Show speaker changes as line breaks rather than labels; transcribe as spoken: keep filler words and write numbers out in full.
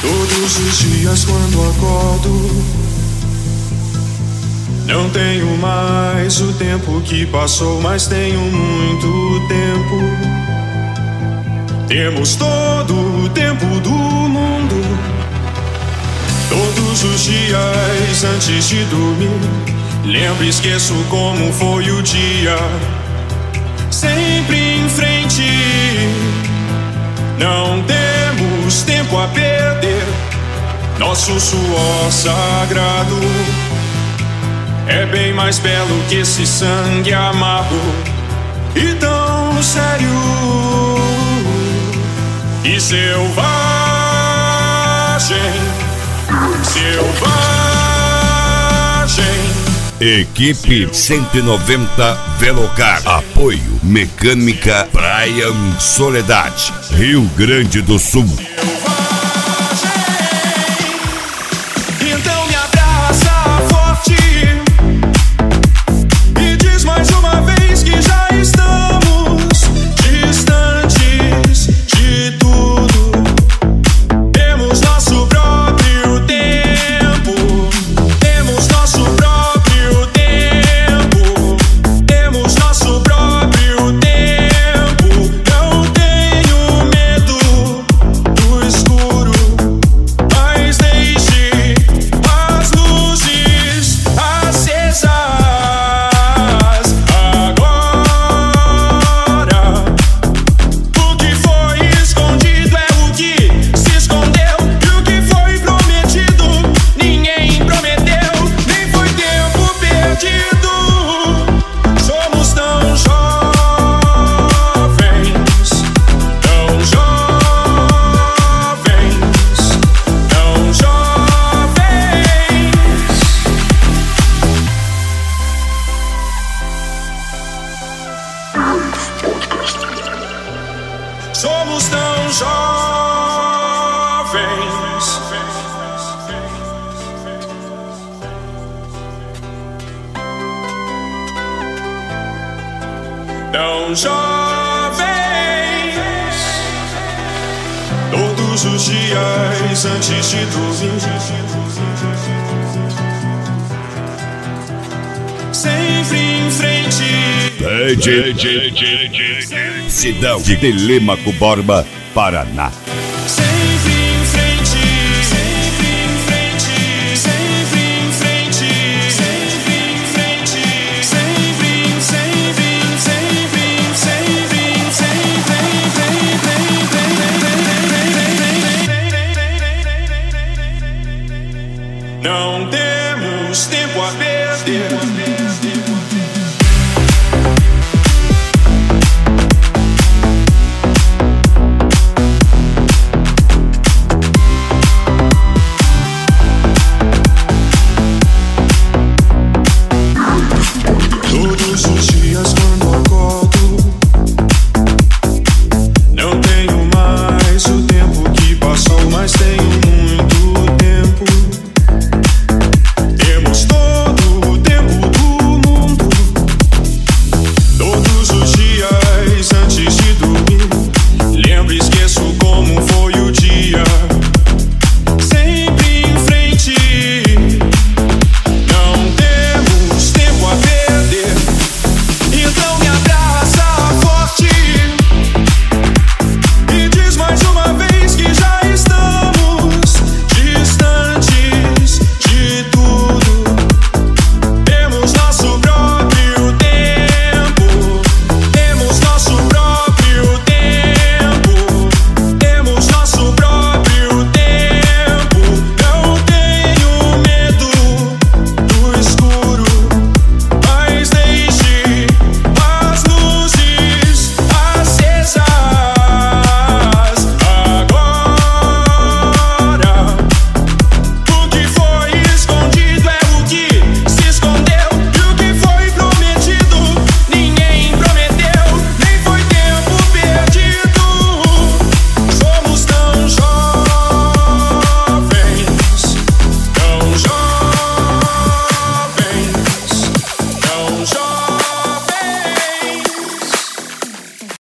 Todos os dias quando acordo, não tenho mais o tempo que passou, mas tenho muito tempo. Temos todo o tempo do mundo. Todos os dias antes de dormir, lembro e esqueço como foi o dia. Sempre em frente, não temos tempo a perder. Nosso suor sagrado é bem mais belo que esse sangue amargo e tão sério e selvagem, selvagem.
Equipe cento e noventa Velocar. Apoio Mecânica Brian Soledade, Rio Grande do Sul.
Então me abraça forte e diz mais uma vez que já estamos distantes de tudo. Temos nosso próprio tempo, temos nosso próprio tempo, temos nosso próprio tempo. Não tenho medo do escuro, mas deixe as luzes acesas agora. O que foi escondido é o que se escondeu, e o que foi prometido ninguém prometeu, nem foi tempo perdido. Somos tão jovens, tão jovens, tão jovens. Somos tão jovens. Tão jovens. Todos os dias antes de dormir, sempre em frente.
Cidão de Telêmaco Borba, Paraná.
Sempre em frente, sempre em frente, sempre em frente, sempre em frente, sempre em, sempre em, sempre em, sempre em, sempre em. Não temos tempo a perder.